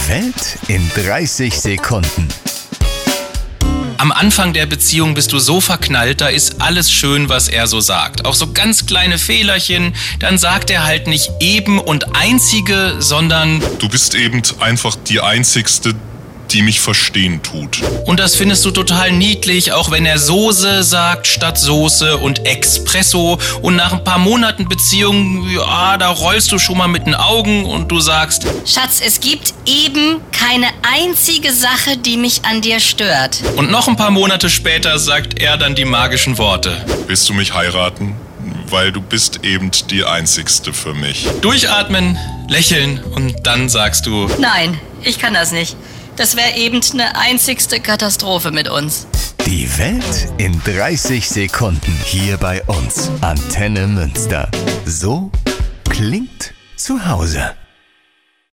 Welt in 30 Sekunden. Am Anfang der Beziehung bist du so verknallt, da ist alles schön, was er so sagt. Auch so ganz kleine Fehlerchen, dann sagt er halt nicht eben und einzige, sondern du bist eben einfach die Einzigste, die mich verstehen tut. Und das findest du total niedlich, auch wenn er Soße sagt statt Soße und Espresso. Und nach ein paar Monaten Beziehung, ja, da rollst du schon mal mit den Augen und du sagst: Schatz, es gibt eben keine einzige Sache, die mich an dir stört. Und noch ein paar Monate später sagt er dann die magischen Worte: Willst du mich heiraten? Weil du bist eben die Einzigste für mich. Durchatmen, lächeln und dann sagst du: Nein, ich kann das nicht. Das wäre eben eine einzigste Katastrophe mit uns. Die Welt in 30 Sekunden hier bei uns. Antenne Münster. So klingt zu Hause.